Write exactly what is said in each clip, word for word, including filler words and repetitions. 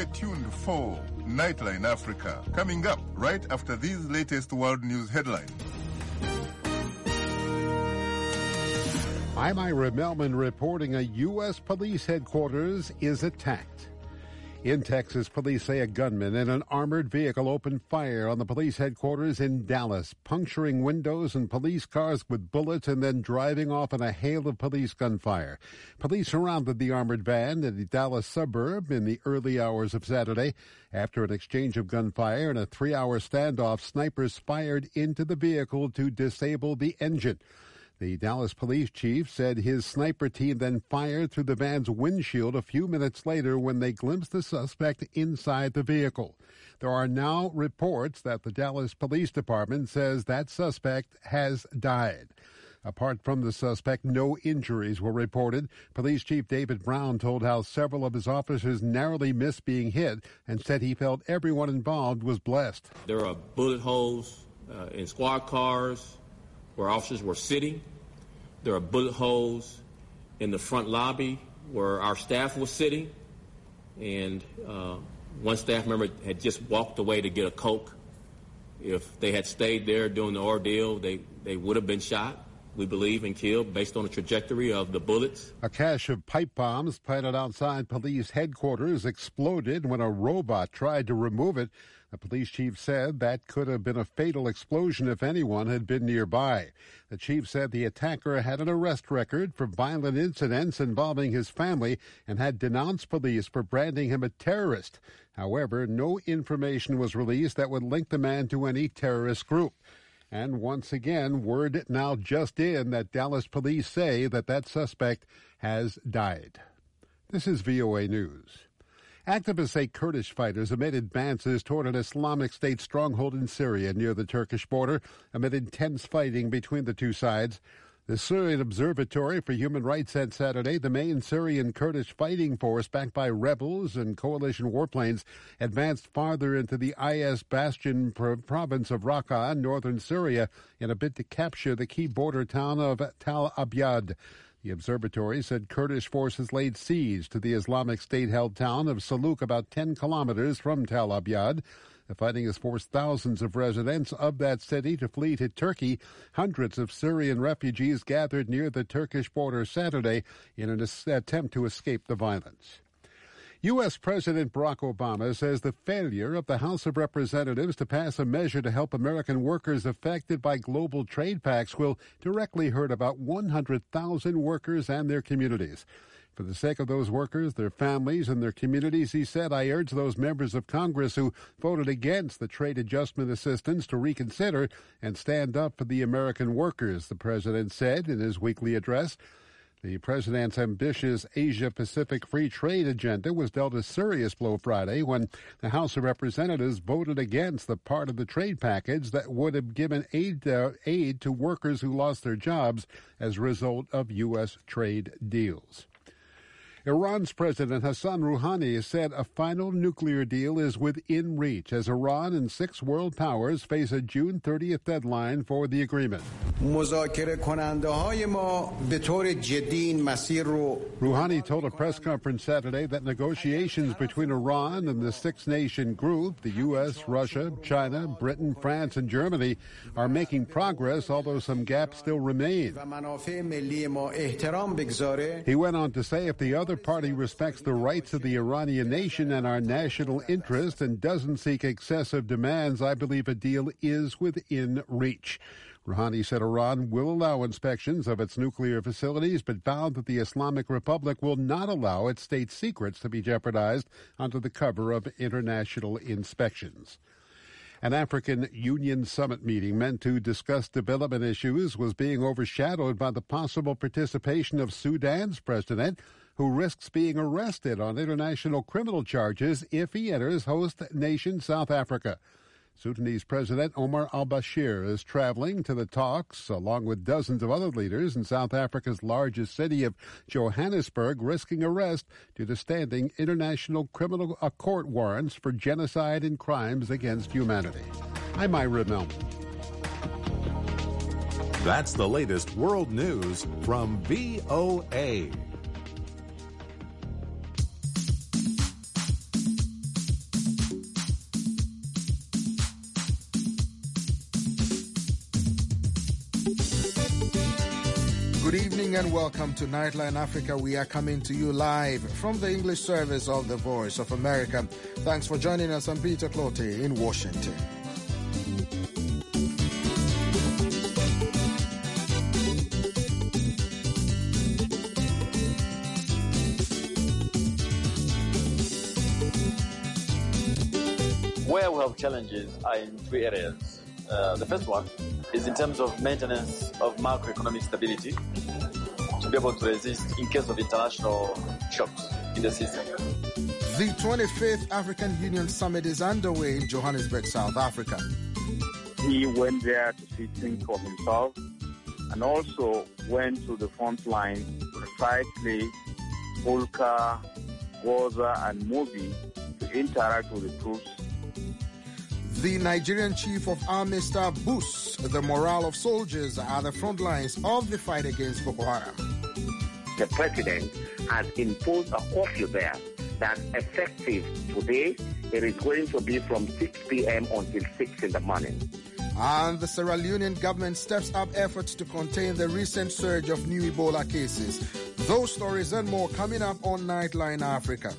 tuned for Nightline Africa, coming up right after these latest world news headlines. I'm Ira Melman reporting a U S police headquarters is attacked. In Texas, police say a gunman in an armored vehicle opened fire on the police headquarters in Dallas, puncturing windows and police cars with bullets and then driving off in a hail of police gunfire. Police surrounded the armored van in the Dallas suburb in the early hours of Saturday. After an exchange of gunfire and a three-hour standoff, snipers fired into the vehicle to disable the engine. The Dallas police chief said his sniper team then fired through the van's windshield a few minutes later when they glimpsed the suspect inside the vehicle. There are now reports that the Dallas Police Department says that suspect has died. Apart from the suspect, no injuries were reported. Police Chief David Brown told how several of his officers narrowly missed being hit and said he felt everyone involved was blessed. There are bullet holes uh, in squad cars where officers were sitting. There are bullet holes in the front lobby where our staff was sitting. And uh, one staff member had just walked away to get a Coke. If they had stayed there during the ordeal, they, they would have been shot, we believe, and killed based on the trajectory of the bullets. A cache of pipe bombs planted outside police headquarters exploded when a robot tried to remove it. The police chief said that could have been a fatal explosion if anyone had been nearby. The chief said the attacker had an arrest record for violent incidents involving his family and had denounced police for branding him a terrorist. However, no information was released that would link the man to any terrorist group. And once again, word now just in that Dallas police say that that suspect has died. This is V O A News. Activists say Kurdish fighters have made advances toward an Islamic State stronghold in Syria near the Turkish border amid intense fighting between the two sides. The Syrian Observatory for Human Rights said Saturday the main Syrian Kurdish fighting force backed by rebels and coalition warplanes advanced farther into the I S bastion province of Raqqa, northern Syria, in a bid to capture the key border town of Tal Abyad. The observatory said Kurdish forces laid siege to the Islamic State-held town of Saluk, about ten kilometers from Tal Abyad. The fighting has forced thousands of residents of that city to flee to Turkey. Hundreds of Syrian refugees gathered near the Turkish border Saturday in an attempt to escape the violence. U S. President Barack Obama says the failure of the House of Representatives to pass a measure to help American workers affected by global trade pacts will directly hurt about one hundred thousand workers and their communities. For the sake of those workers, their families, and their communities, he said, I urge those members of Congress who voted against the trade adjustment assistance to reconsider and stand up for the American workers, the president said in his weekly address. The president's ambitious Asia-Pacific free trade agenda was dealt a serious blow Friday when the House of Representatives voted against the part of the trade package that would have given aid, uh, aid to workers who lost their jobs as a result of U S trade deals. Iran's President Hassan Rouhani said a final nuclear deal is within reach as Iran and six world powers face a June thirtieth deadline for the agreement. Rouhani told a press conference Saturday that negotiations between Iran and the six-nation group, the U S, Russia, China, Britain, France, and Germany, are making progress, although some gaps still remain. He went on to say if the other party respects the rights of the Iranian nation and our national interest and doesn't seek excessive demands, I believe a deal is within reach. Rouhani said Iran will allow inspections of its nuclear facilities, but vowed that the Islamic Republic will not allow its state secrets to be jeopardized under the cover of international inspections. An African Union summit meeting meant to discuss development issues was being overshadowed by the possible participation of Sudan's president, who risks being arrested on international criminal charges if he enters host nation South Africa. Sudanese President Omar al-Bashir is traveling to the talks, along with dozens of other leaders in South Africa's largest city of Johannesburg, risking arrest due to standing international criminal court warrants for genocide and crimes against humanity. I'm Ira Melman. That's the latest world news from V O A. Good evening and welcome to Nightline Africa. We are coming to you live from the English service of the Voice of America. Thanks for joining us. I'm Peter Clote in Washington. Where we have challenges are in three areas. Uh, the first one is in terms of maintenance of macroeconomic stability to be able to resist in case of international shocks in the system. The twenty-fifth African Union Summit is underway in Johannesburg, South Africa. He went there to see things for himself and also went to the front line precisely Volker, Goza and Mobi to interact with the troops. The Nigerian Chief of Army Staff boosts the morale of soldiers at the front lines of the fight against Boko Haram. The president has imposed a curfew there that's effective today. It is going to be from six p.m. until six in the morning. And the Sierra Leonean government steps up efforts to contain the recent surge of new Ebola cases. Those stories and more coming up on Nightline Africa.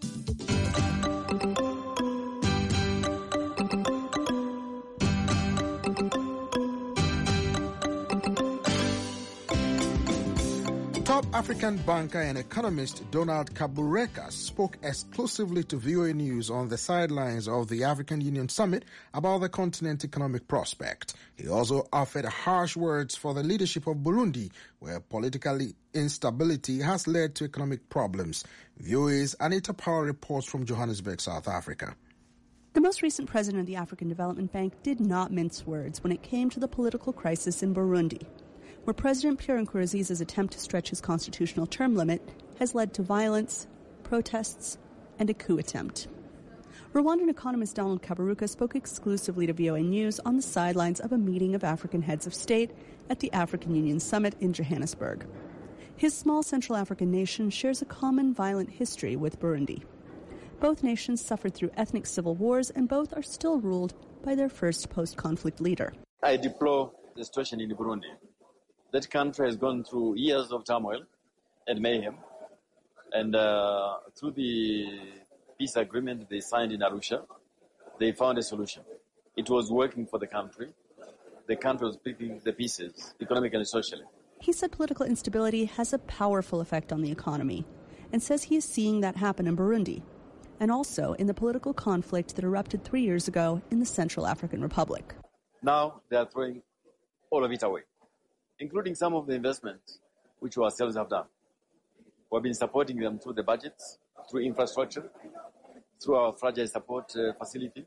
Top African banker and economist Donald Kabureka spoke exclusively to V O A News on the sidelines of the African Union Summit about the continent's economic prospect. He also offered harsh words for the leadership of Burundi, where political instability has led to economic problems. V O A's Anita Powell reports from Johannesburg, South Africa. The most recent president of the African Development Bank did not mince words when it came to the political crisis in Burundi, where President Pierre Nkurunziza's attempt to stretch his constitutional term limit has led to violence, protests, and a coup attempt. Rwandan economist Donald Kaberuka spoke exclusively to V O A News on the sidelines of a meeting of African heads of state at the African Union Summit in Johannesburg. His small Central African nation shares a common violent history with Burundi. Both nations suffered through ethnic civil wars, and both are still ruled by their first post-conflict leader. I deplore the situation in Burundi. That country has gone through years of turmoil and mayhem, and uh, through the peace agreement they signed in Arusha, they found a solution. It was working for the country. The country was picking the pieces, economically and socially. He said political instability has a powerful effect on the economy, and says he is seeing that happen in Burundi, and also in the political conflict that erupted three years ago in the Central African Republic. Now they are throwing all of it away, including some of the investments which we ourselves have done. We've been supporting them through the budgets, through infrastructure, through our fragile support uh, facility.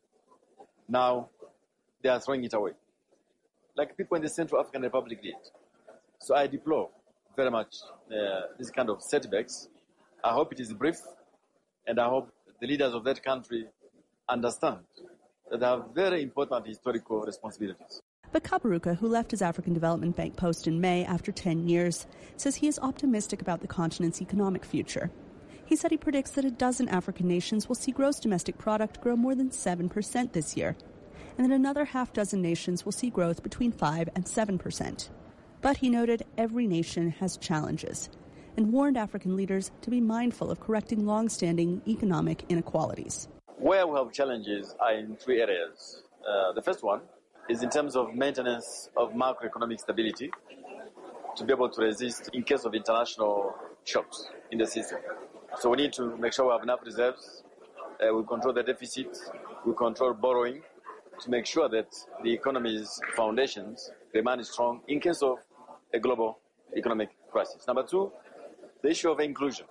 Now they are throwing it away, like people in the Central African Republic did. So I deplore very much uh, this kind of setbacks. I hope it is brief, and I hope the leaders of that country understand that they have very important historical responsibilities. But Kaberuka, who left his African Development Bank post in May after ten years, says he is optimistic about the continent's economic future. He said he predicts that a dozen African nations will see gross domestic product grow more than seven percent this year, and that another half dozen nations will see growth between five and seven percent. But he noted every nation has challenges, and warned African leaders to be mindful of correcting long-standing economic inequalities. Where we have challenges are in three areas. Uh, the first one is in terms of maintenance of macroeconomic stability to be able to resist in case of international shocks in the system. So we need to make sure we have enough reserves, uh, we control the deficit, we control borrowing to make sure that the economy's foundations remain strong in case of a global economic crisis. Number two, the issue of inclusion.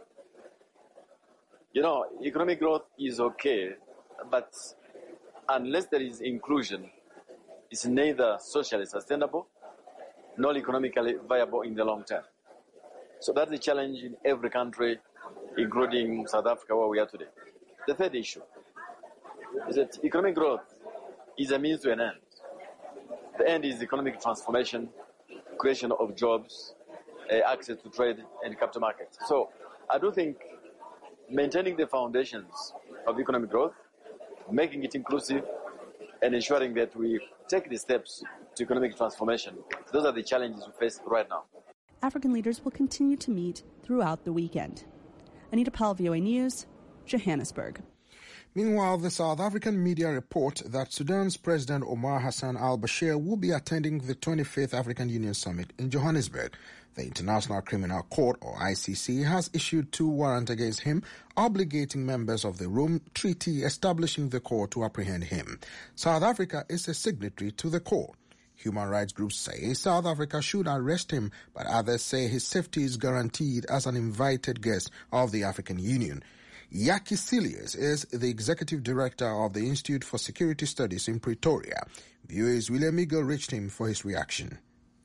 You know, economic growth is okay, but unless there is inclusion, it's neither socially sustainable nor economically viable in the long term. So that's the challenge in every country, including South Africa, where we are today. The third issue is that economic growth is a means to an end. The end is economic transformation, creation of jobs, uh, access to trade and capital markets. So I do think maintaining the foundations of economic growth, making it inclusive, and ensuring that we take the steps to economic transformation, those are the challenges we face right now. African leaders will continue to meet throughout the weekend. Anita Powell, V O A News, Johannesburg. Meanwhile, the South African media report that Sudan's President Omar Hassan al-Bashir will be attending the twenty-fifth African Union Summit in Johannesburg. The International Criminal Court, or I C C, has issued two warrants against him, obligating members of the Rome Treaty establishing the court to apprehend him. South Africa is a signatory to the court. Human rights groups say South Africa should arrest him, but others say his safety is guaranteed as an invited guest of the African Union. Yaki Silius is the executive director of the Institute for Security Studies in Pretoria. V O A's William Eagle reached him for his reaction.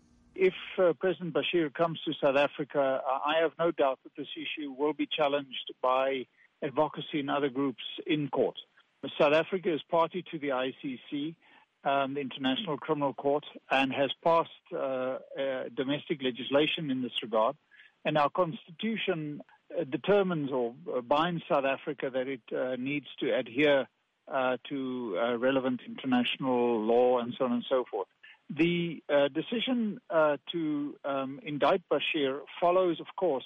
If uh, President Bashir comes to South Africa, I have no doubt that this issue will be challenged by advocacy and other groups in court. South Africa is party to the I C C, um, the International Criminal Court, and has passed uh, uh, domestic legislation in this regard. And our constitution uh, determines or uh, binds South Africa that it uh, needs to adhere uh, to uh, relevant international law and so on and so forth. The uh, decision uh, to um, indict Bashir follows, of course,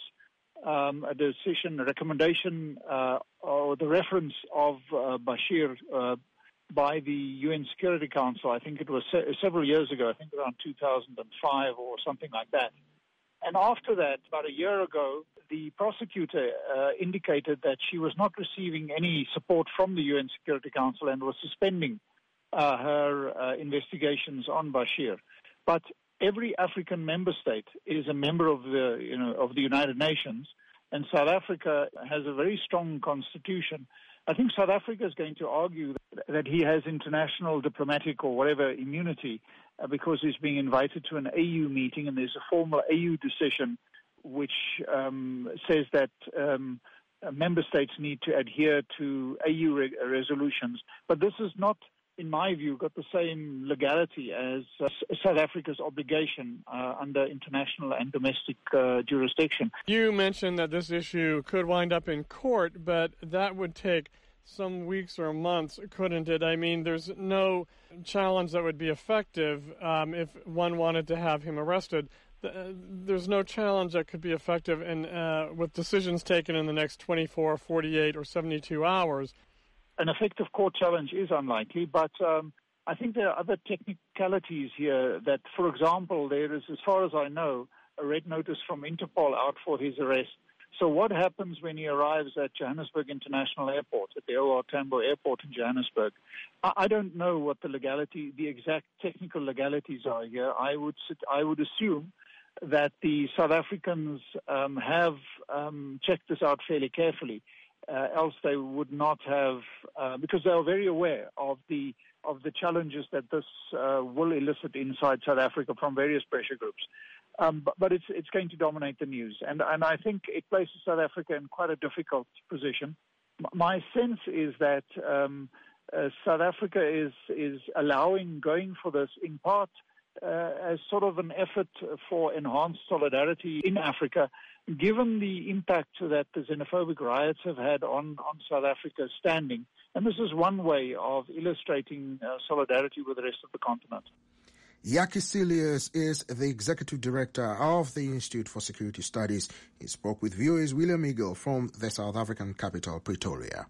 um, a decision, a recommendation, uh, or the reference of uh, Bashir uh, by the U N Security Council. I think it was se- several years ago, I think around two thousand five or something like that. And after that, about a year ago, the prosecutor uh, indicated that she was not receiving any support from the U N Security Council and was suspending uh, her uh, investigations on Bashir. But every African member state is a member of the, you know, of the United Nations, and South Africa has a very strong constitution. I think South Africa is going to argue that, that he has international diplomatic or whatever immunity uh, because he's being invited to an A U meeting, and there's a formal A U decision which um, says that um, member states need to adhere to A U re- resolutions. But this is not, in my view, got the same legality as uh, South Africa's obligation uh, under international and domestic uh, jurisdiction. You mentioned that this issue could wind up in court, but that would take some weeks or months, couldn't it? I mean, there's no challenge that would be effective um, if one wanted to have him arrested. There's no challenge that could be effective in, uh, with decisions taken in the next twenty-four, forty-eight, or seventy-two hours. An effective court challenge is unlikely, but um, I think there are other technicalities here that, for example, there is, as far as I know, a red notice from Interpol out for his arrest. So what happens when he arrives at Johannesburg International Airport, at the O R Tambo Airport in Johannesburg? I, I don't know what the legality, the exact technical legalities are here. I would, I would assume that the South Africans um, have um, checked this out fairly carefully. Uh, else they would not have, uh, because they are very aware of the of the challenges that this uh, will elicit inside South Africa from various pressure groups. Um, but, but it's it's going to dominate the news, and and I think it places South Africa in quite a difficult position. M- my sense is that um, uh, South Africa is is allowing going for this in part uh, as sort of an effort for enhanced solidarity in Africa, given the impact that the xenophobic riots have had on, on South Africa's standing. And this is one way of illustrating uh, solidarity with the rest of the continent. Yaki Silius is the executive director of the Institute for Security Studies. He spoke with V O A's William Eagle from the South African capital, Pretoria.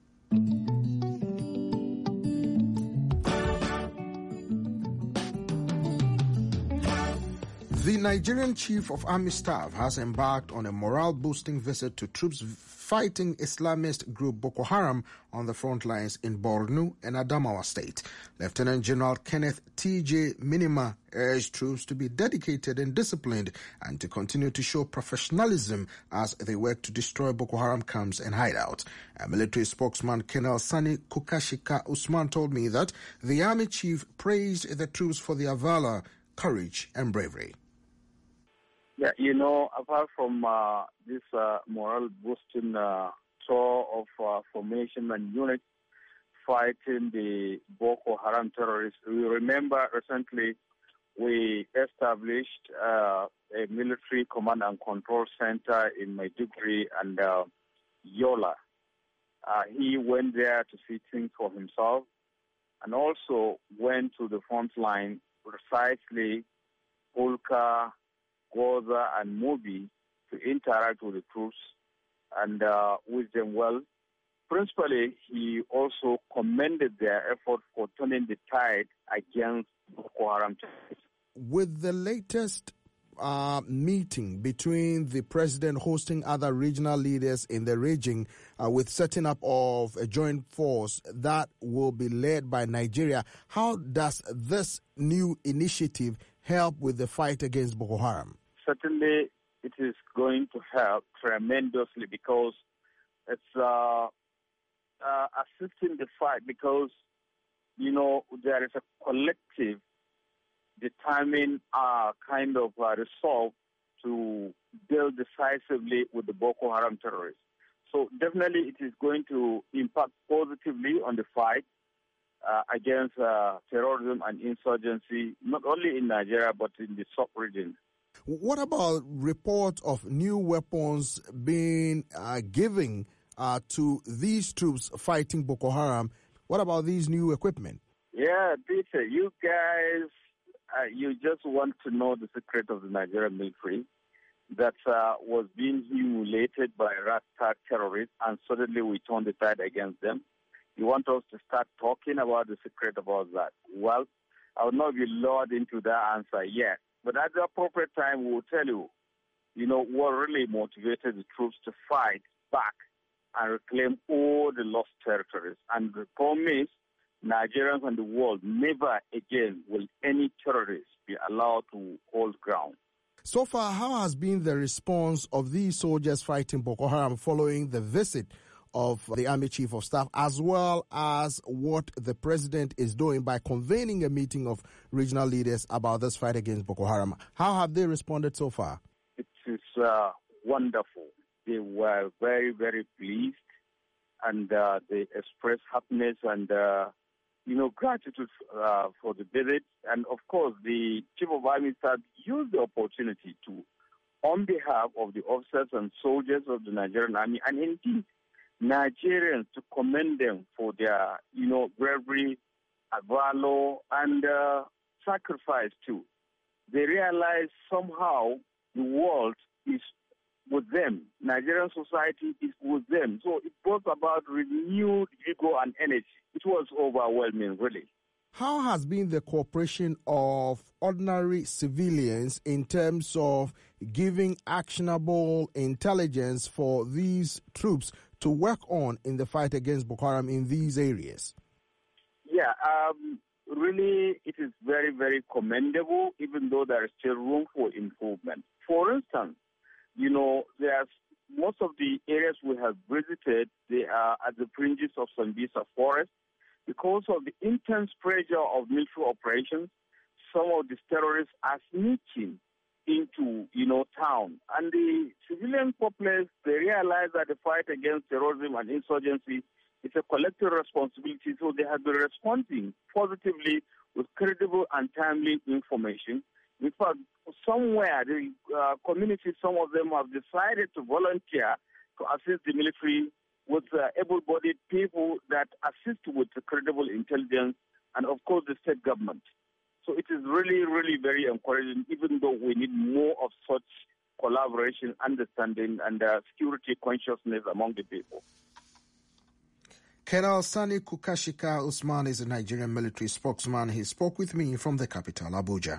The Nigerian Chief of Army Staff has embarked on a morale-boosting visit to troops fighting Islamist group Boko Haram on the front lines in Borno and Adamawa State. Lieutenant General Kenneth T J Minima urged troops to be dedicated and disciplined and to continue to show professionalism as they work to destroy Boko Haram camps and hideouts. A military spokesman, Colonel Sani Kukashika Usman, told me that the Army Chief praised the troops for their valor, courage, and bravery. Yeah, you know, apart from uh, this uh, morale-boosting uh, tour of uh, formation and units fighting the Boko Haram terrorists, we remember recently we established uh, a military command and control center in Maiduguri and uh, Yola. Uh, he went there to see things for himself and also went to the front line, precisely Ulka, Goza, and Mubi to interact with the troops and uh, wish them well. Principally, he also commended their effort for turning the tide against Boko Haram terrorists. With the latest uh, meeting between the president hosting other regional leaders in the region uh, with setting up of a joint force that will be led by Nigeria, how does this new initiative help with the fight against Boko Haram? Certainly, it is going to help tremendously because it's uh, uh, assisting the fight because, you know, there is a collective determined uh, kind of uh, resolve to deal decisively with the Boko Haram terrorists. So definitely it is going to impact positively on the fight uh, against uh, terrorism and insurgency, not only in Nigeria but in the sub-region. What about reports of new weapons being uh, given uh, to these troops fighting Boko Haram? What about these new equipment? Yeah, Peter, you guys, uh, you just want to know the secret of the Nigerian military that uh, was being humiliated by Rasta terrorists, and suddenly we turned the tide against them. You want us to start talking about the secret about that? Well, I will not be lured into that answer yet. But at the appropriate time, we will tell you, you know, what really motivated the troops to fight back and reclaim all the lost territories. And the promise, Nigerians and the world, never again will any terrorist be allowed to hold ground. So far, how has been the response of these soldiers fighting Boko Haram following the visit of the Army Chief of Staff, as well as what the president is doing by convening a meeting of regional leaders about this fight against Boko Haram? How have they responded so far? It is uh, wonderful. They were very, very pleased, and uh, they expressed happiness and, uh, you know, gratitude uh, for the visit. And, of course, the Chief of Army Staff used the opportunity to, on behalf of the officers and soldiers of the Nigerian Army, and indeed Nigerians, to commend them for their, you know, bravery, valor, and uh, sacrifice too. They realize somehow the world is with them. Nigerian society is with them. So it brought about renewed vigor and energy. It was overwhelming, really. How has been the cooperation of ordinary civilians in terms of giving actionable intelligence for these troops to work on in the fight against Boko Haram in these areas? Yeah, um, really it is very, very commendable, even though there is still room for improvement. For instance, you know, there's most of the areas we have visited, they are at the fringes of Sambisa Forest. Because of the intense pressure of military operations, some of these terrorists are sneaking into, you know, town. And the civilian populace, they realize that the fight against terrorism and insurgency is a collective responsibility, so they have been responding positively with credible and timely information. In fact, somewhere, the uh, community, some of them have decided to volunteer to assist the military with uh, able-bodied people that assist with the credible intelligence and, of course, the state government. So it is really, really very encouraging, even though we need more of such collaboration, understanding, and uh, security consciousness among the people. Colonel Sani Kukashika Usman is a Nigerian military spokesman. He spoke with me from the capital, Abuja.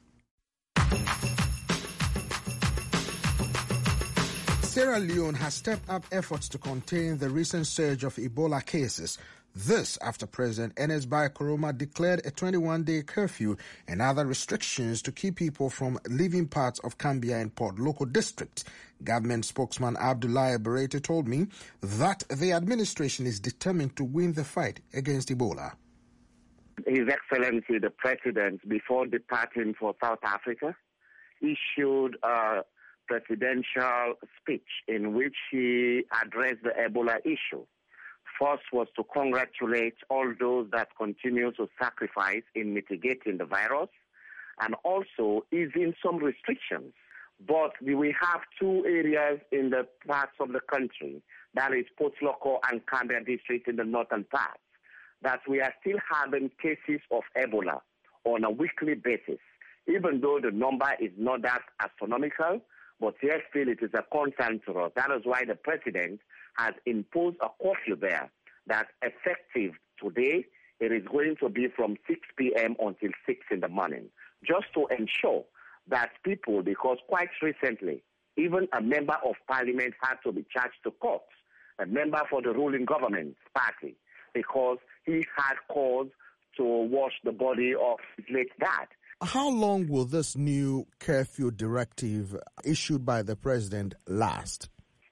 Sierra Leone has stepped up efforts to contain the recent surge of Ebola cases. This after President Ernest Bai Koroma declared a twenty-one day curfew and other restrictions to keep people from leaving parts of Cambia and Port Local district. Government spokesman Abdoulaye Berete told me that the administration is determined to win the fight against Ebola. His Excellency the President, before departing for South Africa, issued a presidential speech in which he addressed the Ebola issue. First was to congratulate all those that continue to sacrifice in mitigating the virus and also easing some restrictions. But we have two areas in the parts of the country, that is Port Loko and Cambia district in the northern parts, that we are still having cases of Ebola on a weekly basis. even though the number is not that astronomical, but yet still it is a concern to us. That is why the president has imposed a curfew there that effective today, it is going to be from six p.m. until six in the morning, just to ensure that people, because quite recently, even a member of parliament had to be charged to court, a member for the ruling government party, because he had cause to wash the body of his late dad. How long will this new curfew directive issued by the president last?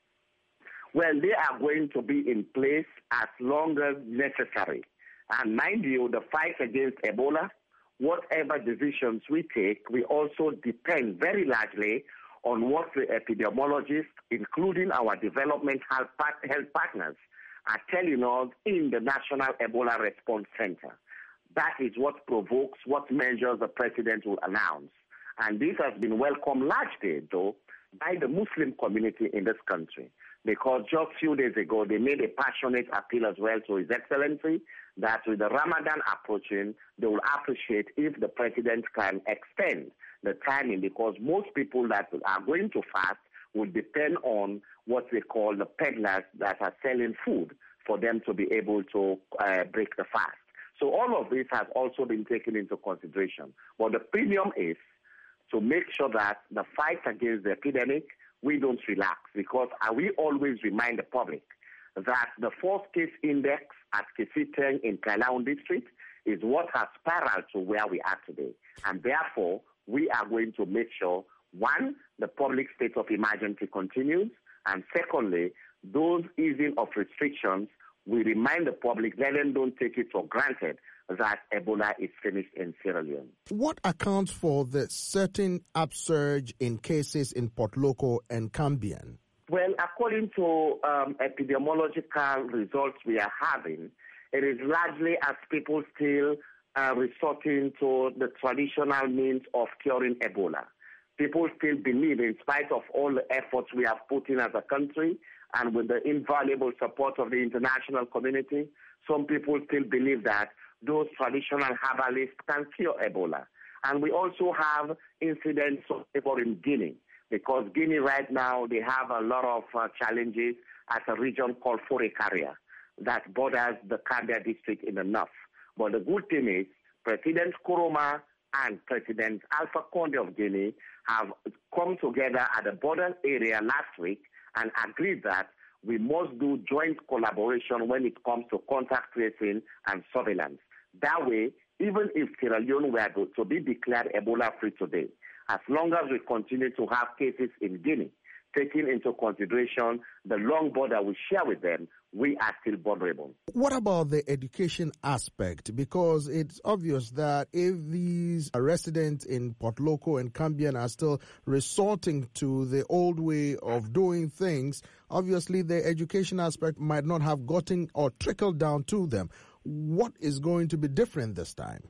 Well, they are going to be in place as long as necessary. And mind you, the fight against Ebola, whatever decisions we take, we also depend very largely on what the epidemiologists, including our development health partners, are telling us in the National Ebola Response Center. That is what provokes what measures the president will announce. And this has been welcomed largely, though, by the Muslim community in this country, because just a few days ago, they made a passionate appeal as well to His Excellency that with the Ramadan approaching, they will appreciate if the president can extend the timing, because most people that are going to fast will depend on what they call the peddlers that are selling food for them to be able to uh, break the fast. So all of this has also been taken into consideration. But the premium is to make sure that the fight against the epidemic, we don't relax, because we always remind the public that the fourth case index at Kisiteng in Kailaon district is what has spiraled to where we are today. And therefore, we are going to make sure, one, the public state of emergency continues, and secondly, those easing of restrictions, we remind the public, let them don't take it for granted that Ebola is finished in Sierra Leone. What accounts for the certain upsurge in cases in Port Loko and Cambian? Well, according to um, epidemiological results we are having, it is largely as people still uh, resorting to the traditional means of curing Ebola. People still believe, in spite of all the efforts we have put in as a country and with the invaluable support of the international community, some people still believe that those traditional herbalists can cure Ebola. And we also have incidents of Ebola in Guinea, because Guinea right now, they have a lot of uh, challenges at a region called Forécaria that borders the Kambia district in the north. But the good thing is, President Nkrumah and President Alpha Conde of Guinea have come together at the border area last week and agreed that we must do joint collaboration when it comes to contact tracing and surveillance. That way, even if Sierra Leone were to be declared Ebola-free today, as long as we continue to have cases in Guinea, taking into consideration the long border we share with them, we are still vulnerable. What about the education aspect? Because it's obvious that if these residents in Port Loko and Cambian are still resorting to the old way of doing things, obviously the education aspect might not have gotten or trickled down to them. What is going to be different this time?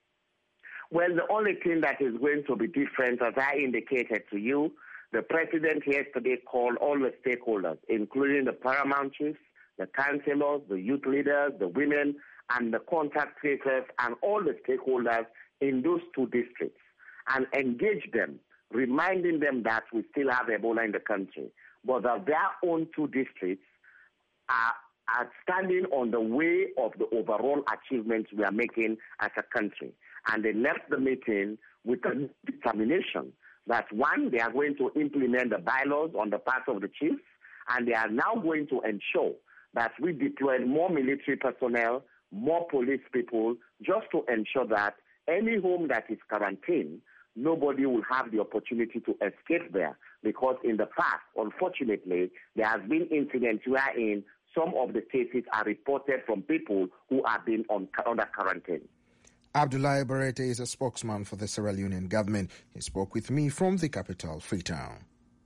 Well, the only thing that is going to be different, as I indicated to you, the president yesterday called all the stakeholders, including the paramount chiefs, the councillors, the youth leaders, the women, and the contact tracers, and all the stakeholders in those two districts, and engage them, reminding them that we still have Ebola in the country, but that their own two districts are, are standing on the way of the overall achievements we are making as a country. And they left the meeting with a determination that, one, they are going to implement the bylaws on the part of the chiefs, and they are now going to ensure that we deploy more military personnel, more police people, just to ensure that any home that is quarantined, nobody will have the opportunity to escape there. Because in the past, unfortunately, there has been incidents wherein some of the cases are reported from people who have been on, under quarantine. Abdoulaye Barrette is a spokesman for the Sierra Leonean government. He spoke with me from the capital, Freetown.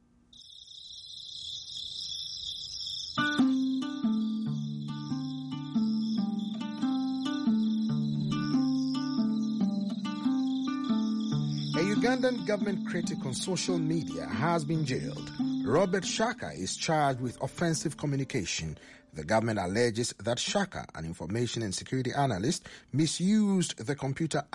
A Ugandan government critic on social media has been jailed. Robert Shaka is charged with offensive communication. The government alleges that Shaka, an information and security analyst, misused the Computer Act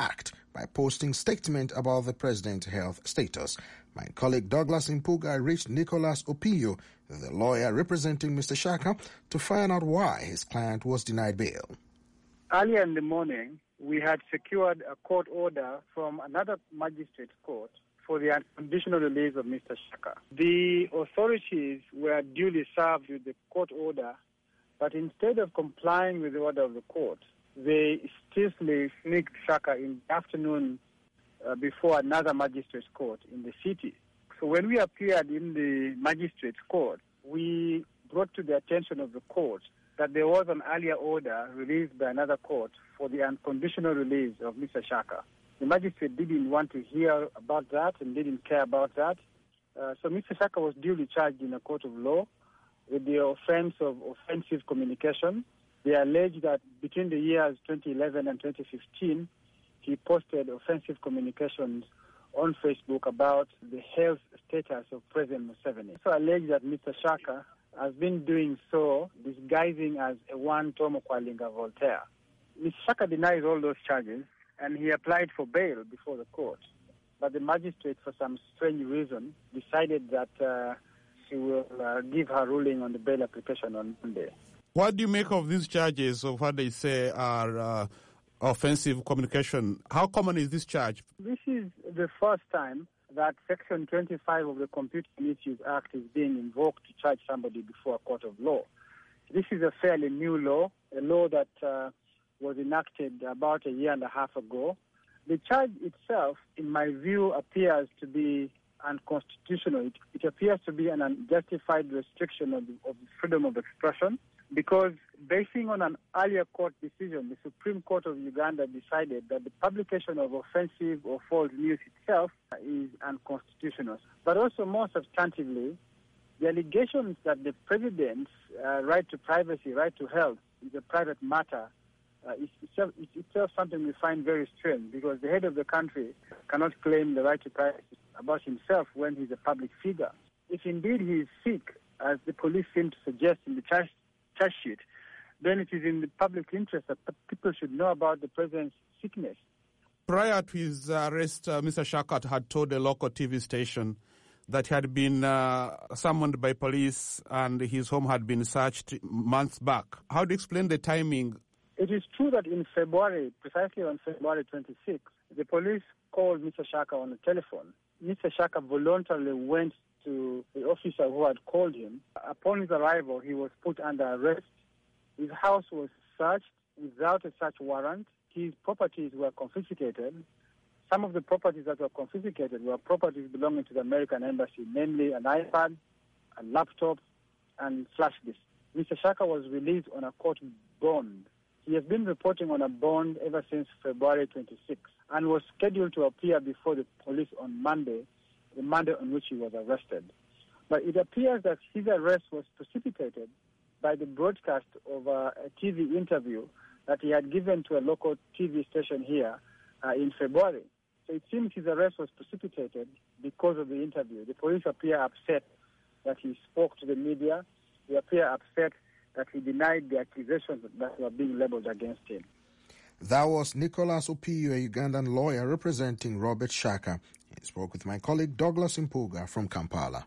by posting statement about the president's health status. My colleague Douglas Impuga reached Nicholas Opio, the lawyer representing Mister Shaka, to find out why his client was denied bail. Earlier in the morning, we had secured a court order from another magistrate court for the unconditional release of Mister Shaka. The authorities were duly served with the court order, but instead of complying with the order of the court, they stiffly sneaked Shaka in the afternoon uh, before another magistrate's court in the city. So when we appeared in the magistrate's court, we brought to the attention of the court that there was an earlier order released by another court for the unconditional release of Mister Shaka. The magistrate didn't want to hear about that and didn't care about that. Uh, so Mister Shaka was duly charged in a court of law with the offense of offensive communication. They allege that between the years twenty eleven and twenty fifteen, he posted offensive communications on Facebook about the health status of President Museveni. So allege that Mister Shaka has been doing so disguising as a one Tom Kwalinga Voltaire. Mister Shaka denies all those charges, and he applied for bail before the court. But the magistrate, for some strange reason, decided that uh, she will uh, give her ruling on the bail application on Monday. What do you make of these charges of what they say are uh, offensive communication? How common is this charge? This is the first time that Section twenty-five of the Computer Misuse Act is being invoked to charge somebody before a court of law. This is a fairly new law, a law that uh, was enacted about a year and a half ago. The charge itself, in my view, appears to be unconstitutional. It, it appears to be an unjustified restriction of, of freedom of expression, because basing on an earlier court decision, the Supreme Court of Uganda decided that the publication of offensive or false news itself is unconstitutional. But also more substantively, the allegations that the president's uh, right to privacy, right to health, is a private matter uh, is itself, is itself something we find very strange, because the head of the country cannot claim the right to privacy about himself when he's a public figure. If indeed he is sick, as the police seem to suggest in the charge, charge sheet, then it is in the public interest that people should know about the president's sickness. Prior to his arrest, uh, Mister Shaka had told a local T V station that he had been uh, summoned by police and his home had been searched months back. How do you explain the timing? It is true that in February, precisely on February twenty-sixth, the police called Mister Shaka on the telephone. Mister Shaka voluntarily went to the officer who had called him. Upon his arrival, he was put under arrest. His house was searched without a search warrant. His properties were confiscated. Some of the properties that were confiscated were properties belonging to the American Embassy, namely an iPad, a laptop, and flash disk. Mister Shaka was released on a court bond. He has been reporting on a bond ever since February twenty-sixth and was scheduled to appear before the police on Monday, the Monday on which he was arrested. But it appears that his arrest was precipitated by the broadcast of a, a T V interview that he had given to a local T V station here uh, in February. So it seems his arrest was precipitated because of the interview. The police appear upset that he spoke to the media. They appear upset that he denied the accusations that were being leveled against him. That was Nicholas Opio, a Ugandan lawyer representing Robert Shaka. He spoke with my colleague Douglas Impuga from Kampala.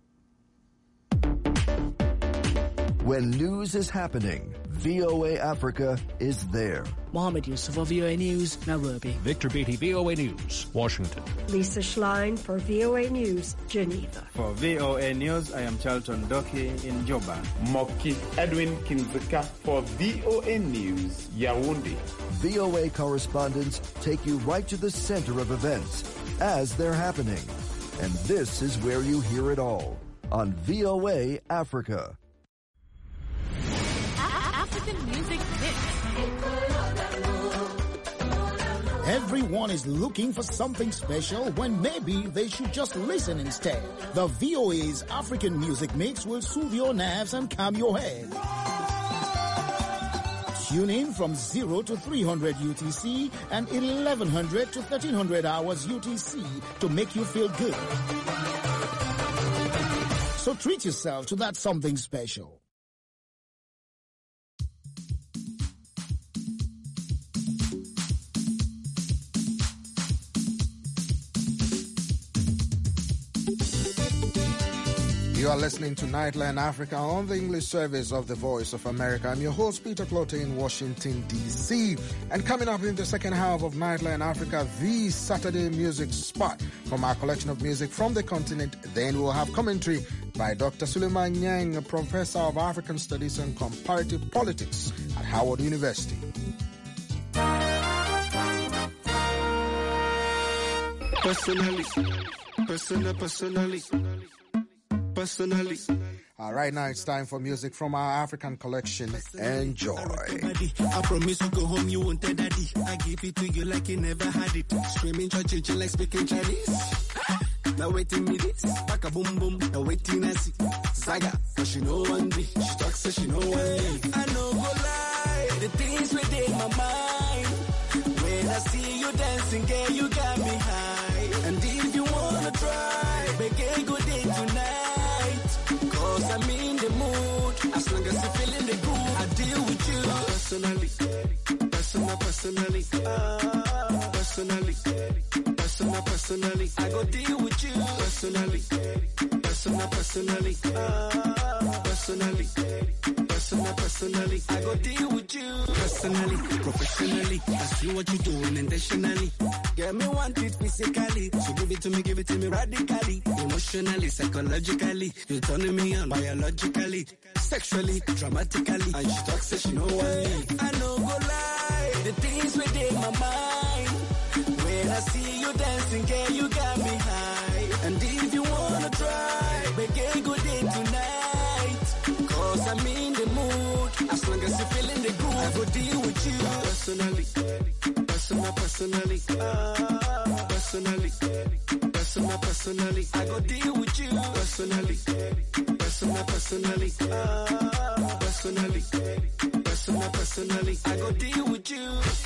When news is happening, V O A Africa is there. Mohammed Yusuf for V O A News, Nairobi. Victor Beatty, V O A News, Washington. Lisa Schlein for V O A News, Geneva. For V O A News, I am Charlton Doki in Juba. Moki Edwin Kinzika for V O A News, Yaoundé. V O A correspondents take you right to the center of events as they're happening. And this is where you hear it all on V O A Africa. African Music Mix. Everyone is looking for something special when maybe they should just listen instead. The V O A's African Music Mix will soothe your nerves and calm your head. Tune in from zero to three hundred U T C and eleven hundred to thirteen hundred hours U T C to make you feel good. So treat yourself to that something special. You are listening to Nightline Africa on the English service of the Voice of America. I'm your host, Peter Clote in Washington, D C. And coming up in the second half of Nightline Africa, the Saturday music spot from our collection of music from the continent. Then we'll have commentary by Doctor Suleiman Nyang, a professor of African Studies and Comparative Politics at Howard University. Personally, personally, personally. Personally. All right, now it's time for music from our African collection. Enjoy. I promise you go home, you won't tell daddy. I give it to you like you never had it. Screaming, churching, like speaking Chinese. Now waiting me this, back a boom boom. Now waiting I see Saga, cause she know one day. She talks so she know one day. I know go lie, the things within my mind. When I see you dancing, girl, you got me high. And if you wanna try, make a good day tonight. Cause I'm in the mood, as long as you're feeling the good, I deal with you. Personally, personal, personally, uh, personally, personal, personally, I go deal with you. Personally, personal, personally, uh, personally, personal, personally, I go deal with you. Personally, professionally, I see what you're doing intentionally. Get me want it physically, so give it to me, give it to me radically. Emotionally, psychologically, you're turning me on biologically, sexually, dramatically. And she talks so she know what I know go lie, the things within my mind. When I see you dancing, girl, you got me high. And if you wanna try, make a good day tonight. Cause I'm in the mood, as long as you're feeling the groove, I go deal with you. Personally, personal, personally, uh, personally, personal, personally, I go deal with you. Personally, personal, personally, uh, personally, personal, personally, I go deal with you.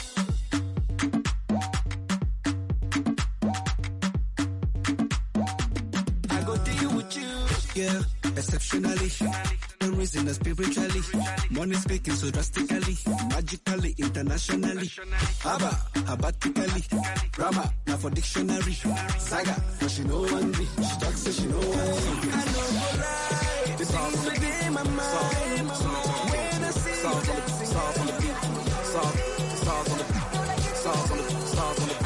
I go deal with you. Yeah, exceptionally. The reason is spiritually. Money speaking so drastically. Magically, internationally. Abba, abatically. Rama, now for dictionary. Saga, for she know one day. She talks so she know one day. I know go lie. The things within my mind. When I see you dancing. Stars on the beat. Stars, stars on the beat. Stars on the beat. Stars on the beat.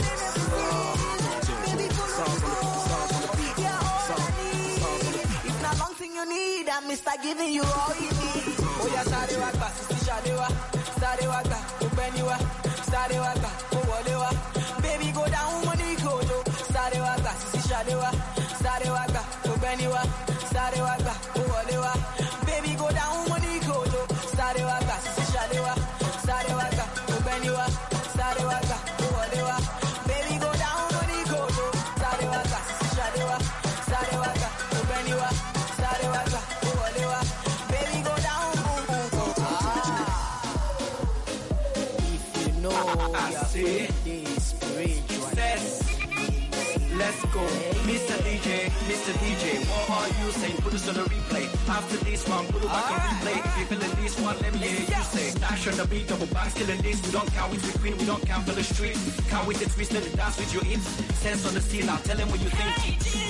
Me start giving you all you need. Oh yeah, sare waka, sisi shadewa, sare waka, ubeniwa, sare waka, uwolewa. Baby go down money go low, sare waka, sisi shadewa, sare waka, ubeniwa, sare waka, uwolewa. Baby go down money go low, sare waka, sisi shadewa, sare waka, ubeniwa, sare waka, uwolewa. Baby go down money go low, sare waka, sisi shadewa, sare waka, ubeniwa, sare waka. Let's go, Mister D J, Mister D J, what are you saying? Put us on a replay. After this one, put it back on replay. If you're feeling this one, let me hear you say. Dash on the beat, double bang, killing this. We don't count with the queen, we don't count for the street. Count with the twist, let it dance with your hips. Sense on the scene, now tell them what you think.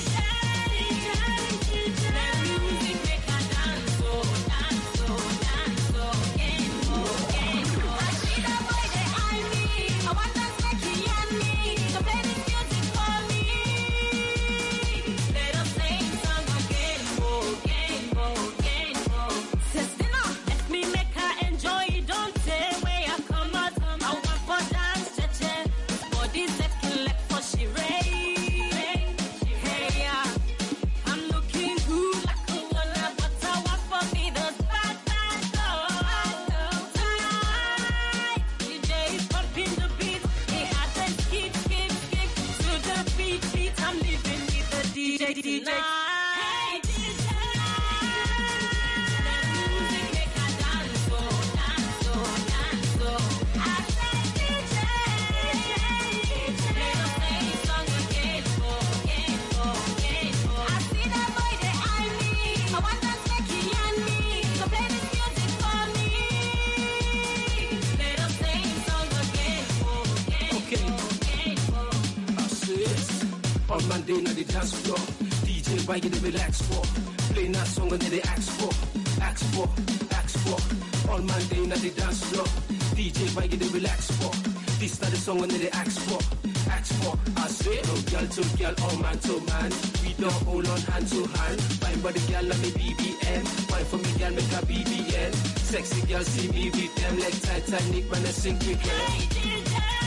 Monday, now the dance floor. D J, why you relax for? playing that song and then they ask for, ask for, ask for. All man day at the dance floor. D J why you they relax for? This not the song and then they ask for, ask for. I say no girl to girl, all man to man. We don't hold on hand to hand. Fine body girl like me B B M. Fine for me girl make a B B N. Sexy girl see me with them like Titanic when I sink with them.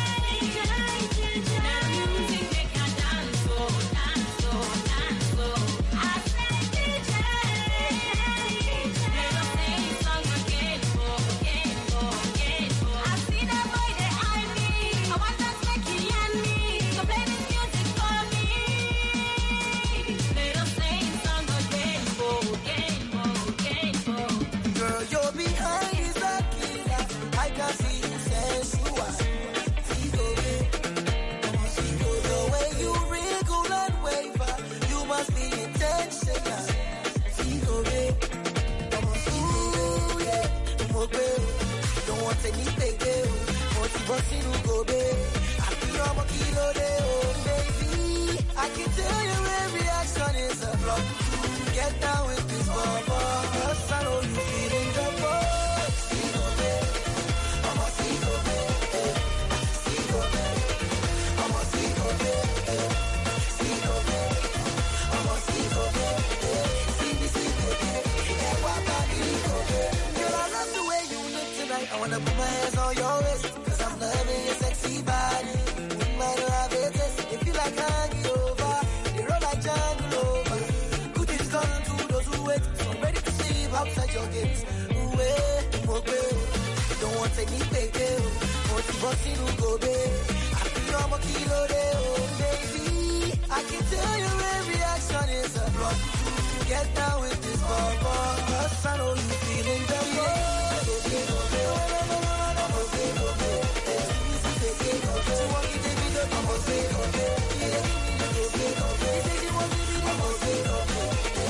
Get down with this bubble. I know you feeling the buzz. See go babe, I'ma see go babe, see go babe, I'ma see go babe, see go babe, I'ma see go babe, see me see babe, yeah what I need go babe. Girl I love the way you look tonight. I wanna put my hands on your waist, 'cause I'm loving your sexy body. Wouldn't mind to have a taste. If you like hanging over, you roll like jungle over. Coming to those who wait, so ready to sleep outside your gates. Ooh, eh, okay. Don't want to take me take it. Want to bust in who go there. I feel I'm a kilo there, oh, baby. I can tell your every action is a block. Get down with this bubble. Cause I know you feeling the love. Okay, okay, I'm okay, okay. So what you take me to I'm okay, okay. Yeah, okay, okay. You say you want me to be I'm okay, okay.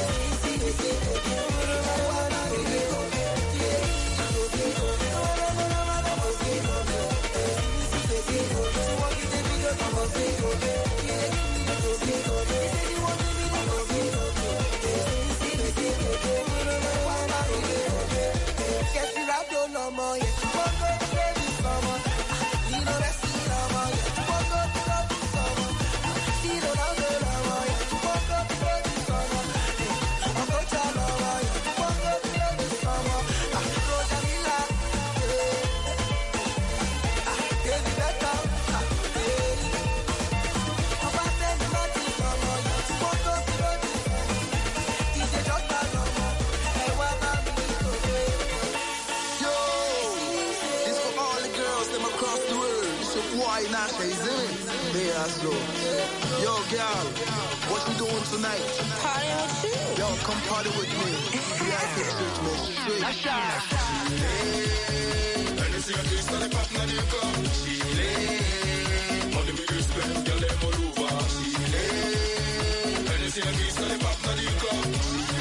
Yo, girl, what you doing tonight? Party with you. Yo, come party with me. V I P search me straight. Nasha. When you see a twist on the pop, now you come. Chile. Money me respect, girl, them all over. Chile. When you see a twist on the pop, now you come.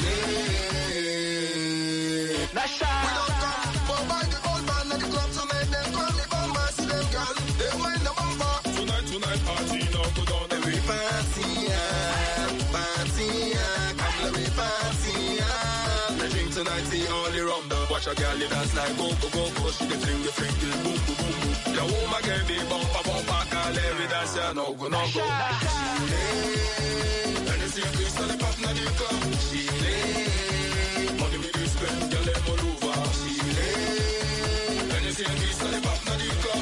Chile. Nasha. We don't come, but by the old man at the club to make them come. The bumper, see them, girl. They mind the bumper. Tonight, tonight, party, no go down. Every party, yeah. Party, yeah. Come let me party, yeah. They drink tonight, see all the rum. Watch a girl, you dance like go, go, go, go. She the fling, the fling, the boom, boom, boom, boom. The woman get the bumper, bumper, call every dance, yeah. No go, no go. Chile. When you see a twist on the pop, now you come. Chile. Money me respect, girl, them all over. Chile. When you see a twist on the pop, now you come.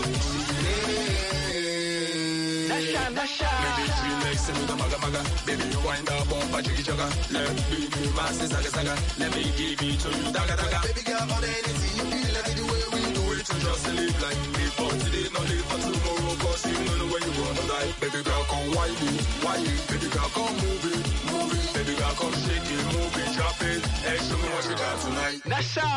Nasha, Nasha. Maybe three legs and with a maga maga. Baby, you wind up on a jiggy jagga. Let me be master saga saga. Let me give it to you daga daga. Baby girl, all the energy you feel like the way we do it. And just live like we for today, not live for tomorrow. Cause you don't know where you gonna die. Baby girl, come wind it, wind it. Baby girl, come move it, move it. Baby girl, come shake it, move it, drop it. Hey, show me what you got tonight. Nasha.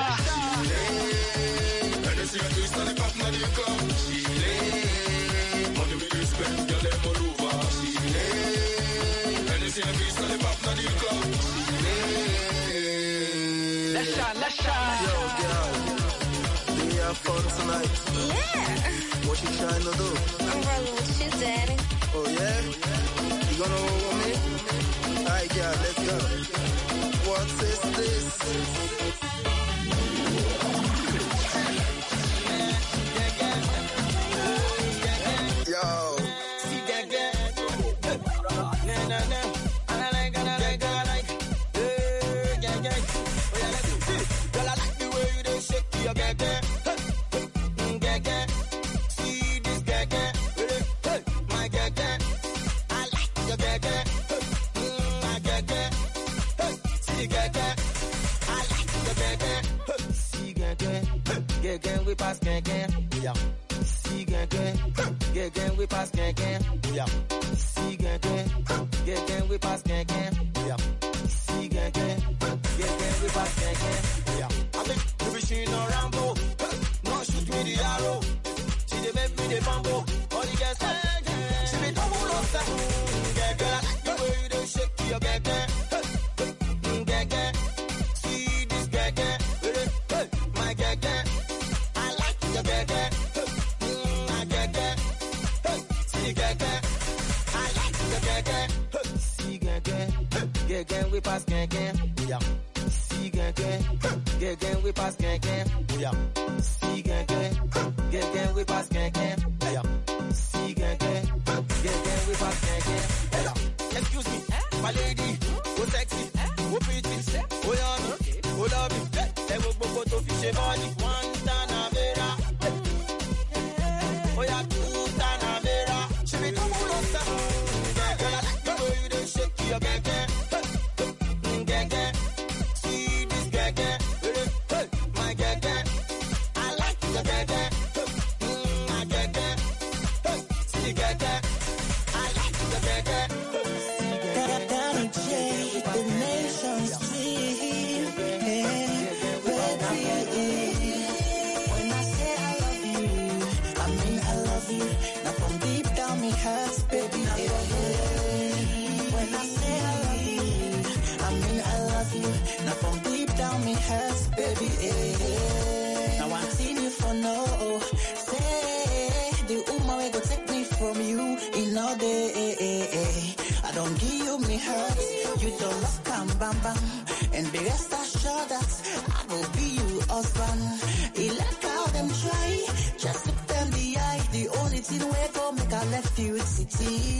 When you see a twist on the pop, now you come. Chile. Money me respect, girl, them all over. Chile. When you see a twist on the pop, now you come. Chile. Nasha, Nasha. Yo, girl. V I have fun tonight? Yeah. What you trying to do? I'm rolling with you, Daddy. Oh, yeah? You gonna roll with me? Alright, yeah, let's go. What is this? Yo. We pass gang gang, yeah. See gang gang, gang gang we pass gang gang, yeah. See gang gang, gang gang we pass gang gang, yeah. See gang gang, gang gang we pass gang gang, yeah. I think the machine no Rambo, no shoot me the arrow. She dey make me the bamboo, all the girls gang gang. She be double up that, gang gang. I like the way you dey shake your gang gang, gang gang. See this gang gang, my gang gang. Gang gang, we pass gang gang, yeah. See gang gang, gang gang, we pass gang gang, yeah. See gang gang, gang gang, we pass gang gang, yeah. See gang gang, gang gang, we pass gang gang, yeah. Excuse me, my lady, oh sexy, oh pretty, oh yummy, oh lovely, they will go to fish body, one Tanamera, oh yeah, two Tanamera, she be double up seven, gang gang, I like the way you dey shake your gang gang. And be rest assured that I will be you husband. He like how them try, just look them the eye. The only thing we go make I left you with city.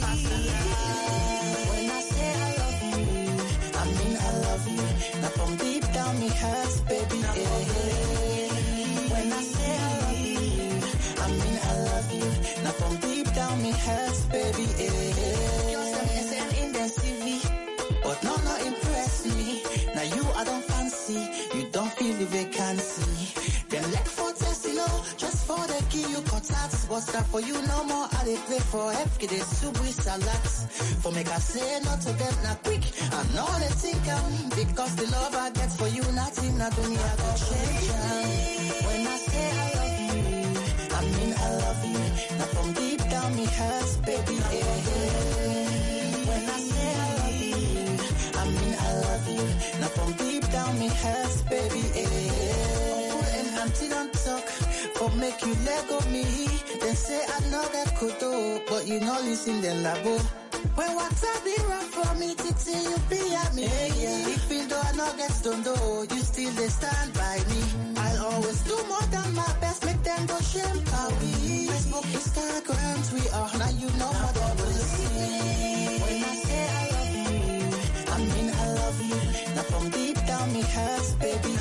When I say I love you, I mean I love you. Now from deep down me hurts, baby. Yeah. When I say I love you, I mean I love you. Now from deep down me hurts, baby. Yeah. You're some S N in the C V, but no, no impress me. Now you I don't fancy, you don't feel the vacancy. Them like for test, you know, just for the key you contacts. What's that for you no more? I they play for F, get it soup with salads. For make I say no to them, not quick. I know they think I'm, because the love I get for you, nothing, not only I got change. When I say I love you, I mean I love you. Now from deep down me hurts, baby. Yeah. When I say I love you, I mean I love you. Now from deep down me hurts, baby. Eh. Put an empty don't talk, but make you let go me. Then say I know that could do, but you know listen then labo. When what's up be rough for me, titi you be at me. Yeah. Even though I know get don't do, you still they stand by me. I'll always do more than my best, make them go shame how we. Facebook, Instagrams, we are now you know how they will see. When I say I love you, I mean I love you. Now from deep down me hurts, baby.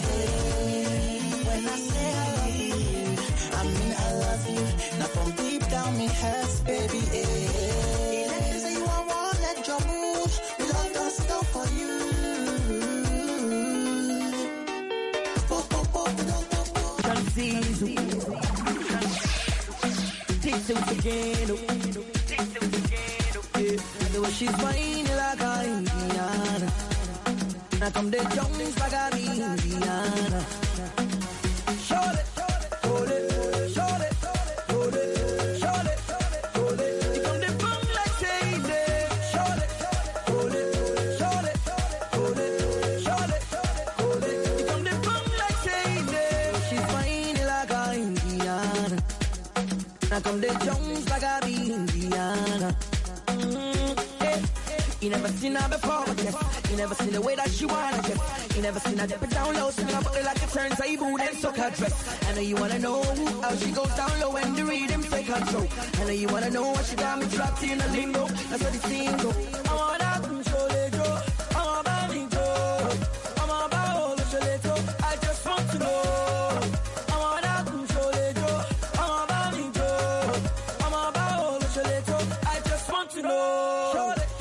Eh. When I say I love you, I mean I love you. Now from deep down me hurts, baby. Eh. Let me say you are one, let your move. We love don't stop for you. Take two again. The way she's fine like a Indiana. Now come the Jones like a Indiana. Show it, hold it, show it, hold it, show it, hold it. You come the boom like say it. Show it, hold it, show it, hold it, show it, hold it. You come the boom like say it. She's fine like a Now come the Jones like I be Indiana. Mm, hey. You never seen her before, but yes. You never seen the way that she wanna get. You never seen her dip it down low, swing her body like a turntable, then suck her dress. I know you wanna know how she goes down low when the rhythm take control. I know you wanna know what she got me trapped in a limbo. That's how the scene go. I wanna control it, Joe. I'm about it, Joe. I'm about all the shit, I just want to know. I wanna control it, Joe. I'm about it, Joe. I'm about all the shit, I just want to know. Show it.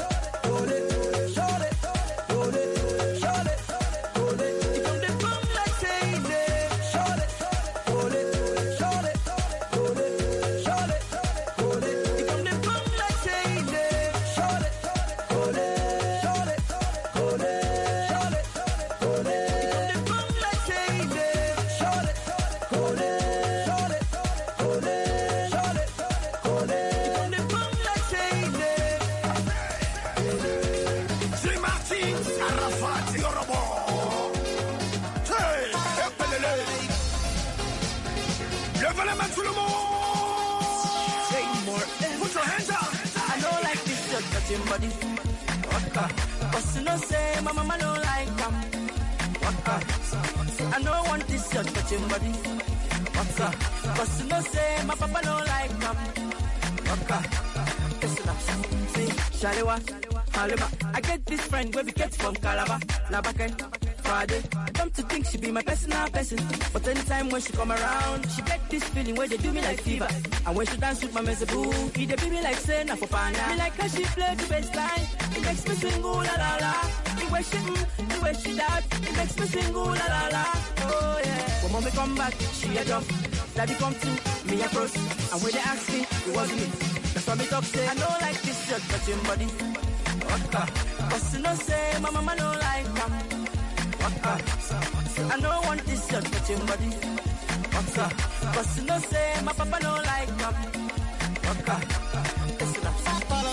Body. Waka. But you know say my mama don't like them. Waka. I don't want this your touching body. Waka. But you know say my papa don't like them. Waka. Listen up. See, Shalewa, Halima. I get this friend where we get from Calabar, Labakan, Friday. Come to think she be my personal person. But anytime when she come around, she get this feeling where they do me like fever. And when she dance with my mezeboo, he they be me like say na for pana. Me like how she play the bass line, it makes me sing ooh la la la. The way she mm, the way she dance, it makes me sing ooh la la la. Oh yeah. When mommy come back, she a jump. Daddy come to me a cross. And when they ask me, it wasn't me. That's why me talk say I don't like this shirt touching body. Waka. Cause you know say my mama don't like them. Waka. I don't want this shirt touching body. Waka. Cause you know say my papa don't like them. Waka. Listen up.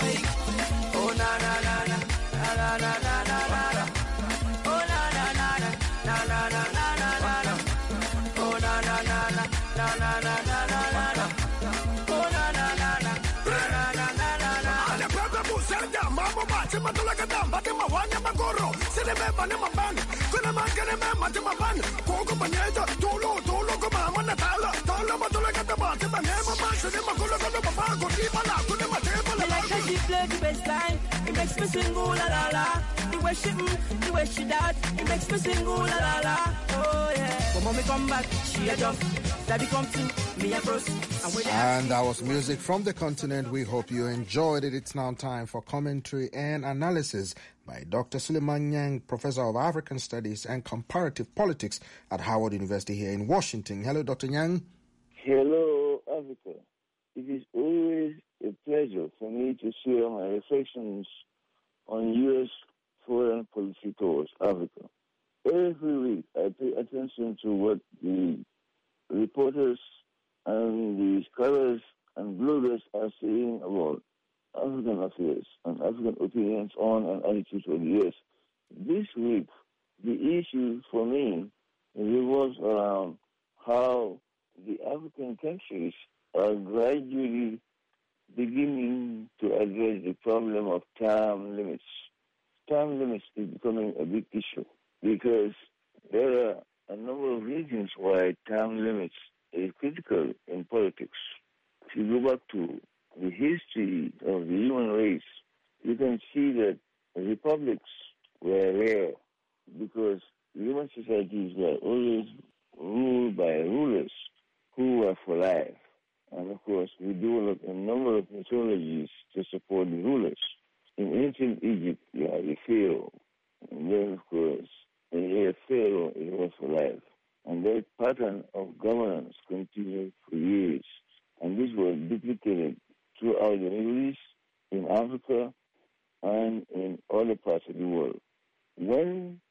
Oh na na na na na na na na na na. Oh na na na na na na na na na na. Oh na na na na na na na na na na. Oh na na na na na na na na na. Ale pepe busenda mambo mati matula kadam bati mawanya magoro. Sine beba ne mambani. Kuna mangane me mati mambani. Koko banyeta tolo tolo kuma mana tala. Tolo matula kadam bati mane mama sine makulo kono papa koti bala kune mate bala. Like how she play the bass line, it makes me sing ooh la la la. The way she mm, the way she dance, it makes me sing ooh la la la. Oh yeah. When mommy come back, she a jump. Daddy come to me a cross. And that was music from the continent. We hope you enjoyed it. It's now time for commentary and analysis by Doctor Suleiman Nyang, Professor of African Studies and Comparative Politics at Howard University here in Washington. Hello, Doctor Nyang. Hello, Africa. It is always a pleasure for me to share my reflections on U S foreign policy towards Africa. Every week, I pay attention to what the reporters and the scholars and bloggers are saying about African affairs and African opinions on and attitudes of the U S. This week, the issue for me revolves around how the African countries are gradually beginning to address the problem of term limits. Term limits is becoming a big issue because there are a number of reasons why term limits is critical in politics. If you go back to the history of the human race, you can see that republics were rare because human societies were always ruled by rulers who were for life. And of course, we developed a number of mythologies to support the rulers. In ancient Egypt, you had a pharaoh. And then, of course, when you had a pharaoh, it was for life. And that pattern of governance continued for years. And this was duplicated throughout the Middle East, in Africa, and in other parts of the world. When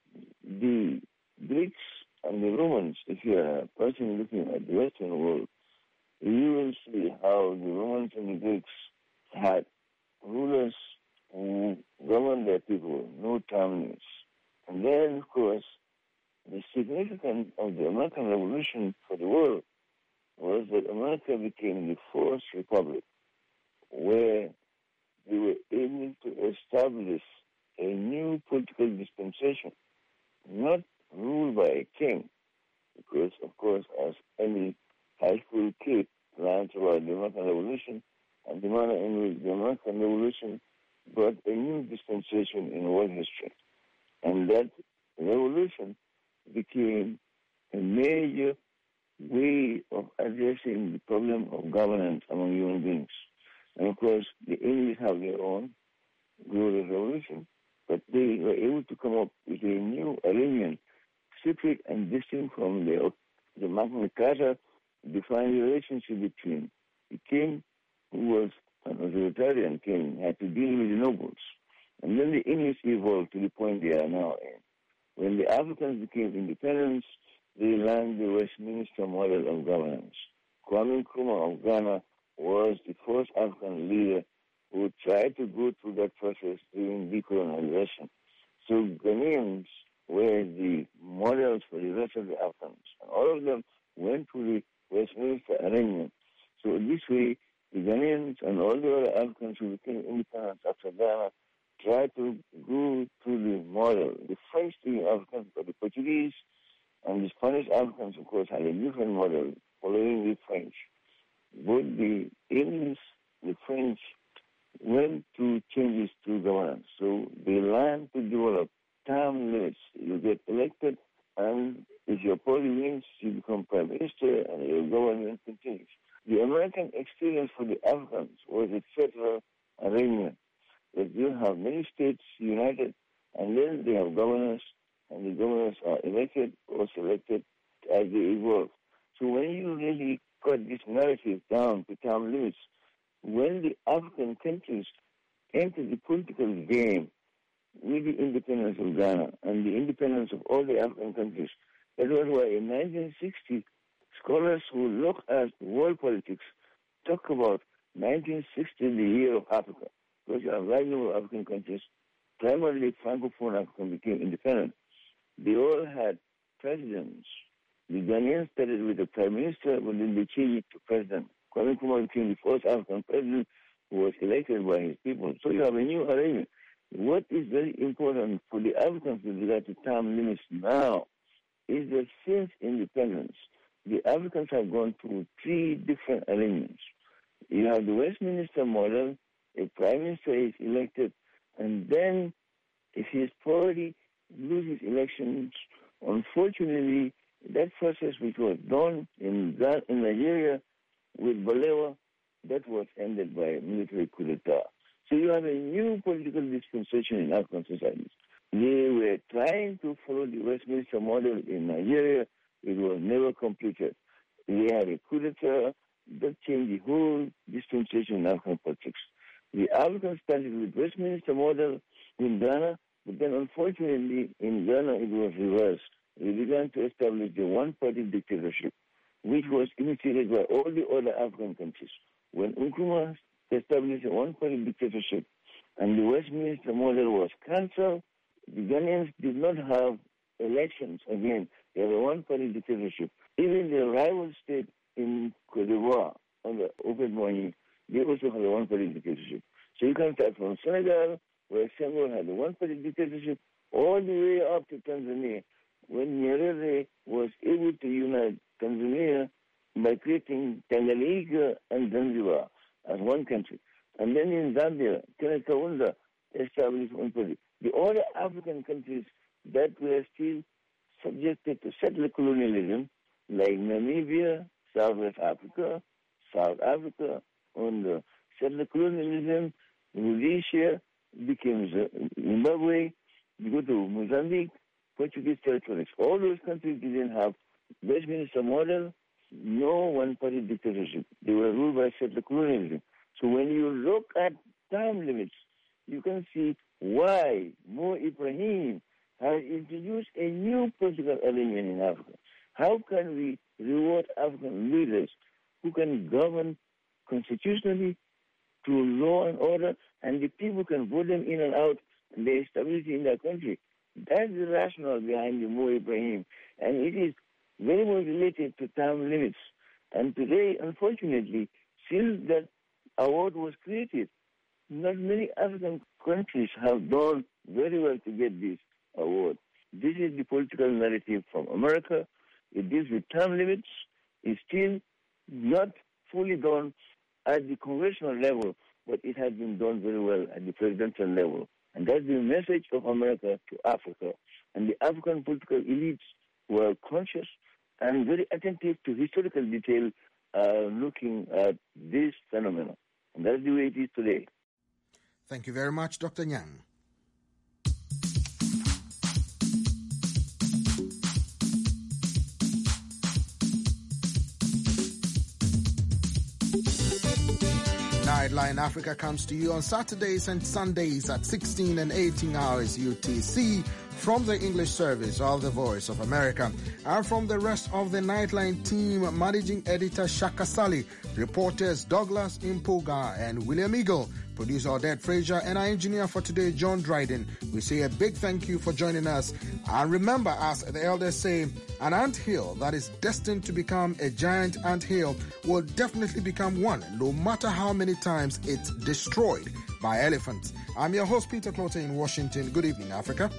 the Greeks and the Romans, if you are a person looking at the Western world, you will see how the Romans and the Greeks had rulers who governed their people, no term limits. And then, of course, the significance of the American Revolution for the world was that America became the first republic where they were able to establish a new political dispensation, not ruled by a king, because, of course, as any high school kid learns about the American Revolution, and the manner in which the American Revolution brought a new dispensation in world history. And that revolution became a major way of addressing the problem of governance among human beings. And of course, the English have their own glorious revolution, but they were able to come up with a new arrangement, separate and distinct from the, the Magna Carta, defined the relationship between the king, who was an authoritarian king, had to deal with the nobles. And then the English evolved to the point they are now in. When the Africans became independent, they learned the Westminster model of governance. Kwame Nkrumah of Ghana was the first African leader who tried to go through that process during decolonization. So Ghanaians were the models for the rest of the Africans. And all of them went through the Westminster arrangement. So this way, the Ghanaians and all the other Africans who became independent after Ghana tried to go through the model. The French-speaking Africans, but the Portuguese and the Spanish Africans, of course, had a different model following the French. Both the English, the French, went through changes to governance. So they learned to develop term limits. You get elected, and if your party wins, you become prime minister, and your government continues. The American experience for the Africans was a federal arrangement, that you have many states united, and then they have governors, and the governors are elected or selected as they evolve. So when you really cut this narrative down to term limits, when the African countries entered the political game with the independence of Ghana and the independence of all the African countries, that was why in nineteen sixty, scholars who look at world politics talk about nineteen sixty, the year of Africa, because you have large number of African countries, primarily Francophone African, became independent. They all had presidents. The Ghanaians started with a prime minister, but then they changed it to president. Kwame Nkrumah became the first African president who was elected by his people. So you have a new arrangement. What is very important for the Africans with regard to term limits now is that since independence, the Africans have gone through three different arrangements. You have the Westminster model, a prime minister is elected, and then if his party loses elections, unfortunately, that process which was done in, in Nigeria with Balewa, that was ended by a military coup d'etat. So you have a new political dispensation in African societies. They were trying to follow the Westminster model in Nigeria. It was never completed. They had a coup d'etat that changed the whole dispensation in African politics. The Africans started with Westminster model in Ghana, but then unfortunately in Ghana it was reversed. They began to establish the one-party dictatorship, which was initiated by all the other African countries. When Nkrumah established a one-party dictatorship and the Westminster model was cancelled, the Ghanaians did not have elections again. They had a one-party dictatorship. Even the rival state in Cote d'Ivoire, under Houphouët Boigny, they also had a one-party dictatorship. So you can start from Senegal, where Senghor had a one-party dictatorship, all the way up to Tanzania, when Nyerere was able to unite Tanzania by creating Tanganyika and Zanzibar as one country. And then in Zambia, Kenneth Kaunda established one party. The other African countries that were still subjected to settler colonialism, like Namibia, Southwest Africa, South Africa, under settler colonialism, Rhodesia became Zimbabwe, you go to Mozambique, Portuguese territories. All those countries didn't have Westminster model, no one-party dictatorship. They were ruled by settler colonialism. So when you look at time limits, you can see why Mo Ibrahim has introduced a new political arrangement in Africa. How can we reward African leaders who can govern constitutionally through law and order, and the people can vote them in and out, and there is stability in their country? That's the rationale behind the Mo Ibrahim, and it is very much related to term limits. And today, unfortunately, since that award was created, not many African countries have done very well to get this award. This is the political narrative from America. It deals with term limits. It's still not fully done at the congressional level, but it has been done very well at the presidential level. And that's the message of America to Africa. And the African political elites were conscious and very attentive to historical detail, uh, looking at this phenomenon. And that's the way it is today. Thank you very much, Doctor Nyang. Nightline Africa comes to you on Saturdays and Sundays at sixteen and eighteen hours U T C from the English service of the Voice of America. And from the rest of the Nightline team, Managing Editor Shaka Sali, reporters Douglas Impuga and William Eagle, producer Odette Frazier, and our engineer for today, John Dryden. We say a big thank you for joining us. And remember, as the elders say, an anthill that is destined to become a giant anthill will definitely become one, no matter how many times it's destroyed by elephants. I'm your host, Peter Clote in Washington. Good evening, Africa.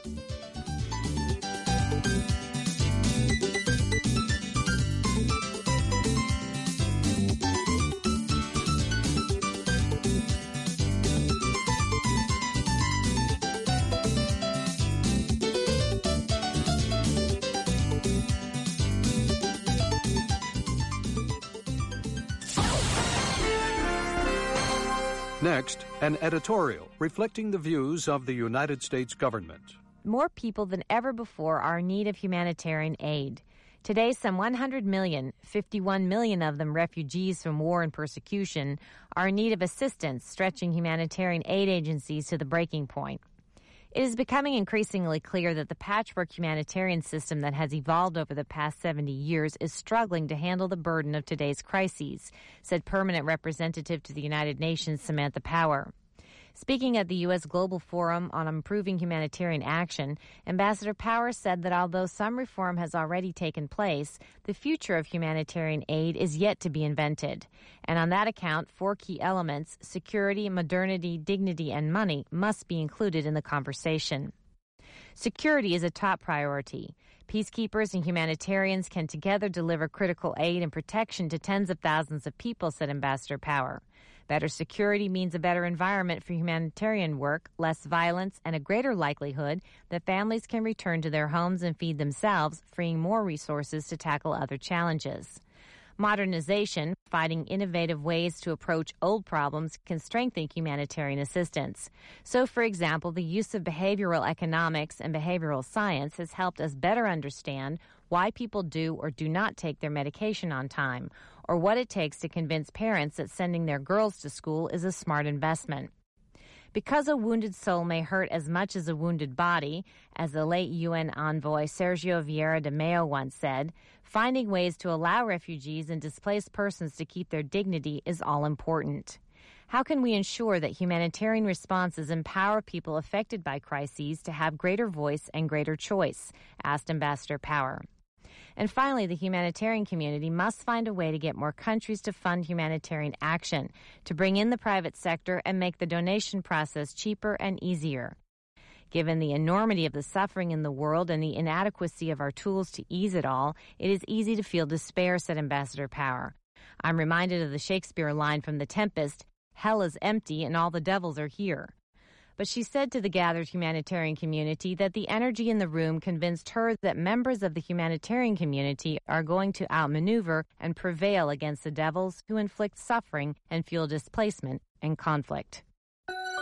Next, an editorial reflecting the views of the United States government. More people than ever before are in need of humanitarian aid. Today, some one hundred million, fifty-one million of them refugees from war and persecution, are in need of assistance, stretching humanitarian aid agencies to the breaking point. It is becoming increasingly clear that the patchwork humanitarian system that has evolved over the past seventy years is struggling to handle the burden of today's crises, said Permanent Representative to the United Nations Samantha Power. Speaking at the U S Global Forum on Improving Humanitarian Action, Ambassador Power said that although some reform has already taken place, the future of humanitarian aid is yet to be invented. And on that account, four key elements, security, modernity, dignity, and money, must be included in the conversation. Security is a top priority. Peacekeepers and humanitarians can together deliver critical aid and protection to tens of thousands of people, said Ambassador Power. Better security means a better environment for humanitarian work, less violence, and a greater likelihood that families can return to their homes and feed themselves, freeing more resources to tackle other challenges. Modernization, finding innovative ways to approach old problems, can strengthen humanitarian assistance. So, for example, the use of behavioral economics and behavioral science has helped us better understand why people do or do not take their medication on time, or what it takes to convince parents that sending their girls to school is a smart investment. Because a wounded soul may hurt as much as a wounded body, as the late U N envoy Sergio Vieira de Mello once said, finding ways to allow refugees and displaced persons to keep their dignity is all important. How can we ensure that humanitarian responses empower people affected by crises to have greater voice and greater choice? Asked Ambassador Power. And finally, the humanitarian community must find a way to get more countries to fund humanitarian action, to bring in the private sector and make the donation process cheaper and easier. Given the enormity of the suffering in the world and the inadequacy of our tools to ease it all, it is easy to feel despair, said Ambassador Power. I'm reminded of the Shakespeare line from The Tempest, "Hell is empty and all the devils are here." But she said to the gathered humanitarian community that the energy in the room convinced her that members of the humanitarian community are going to outmaneuver and prevail against the devils who inflict suffering and fuel displacement and conflict.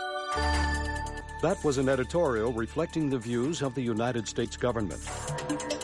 That was an editorial reflecting the views of the United States government.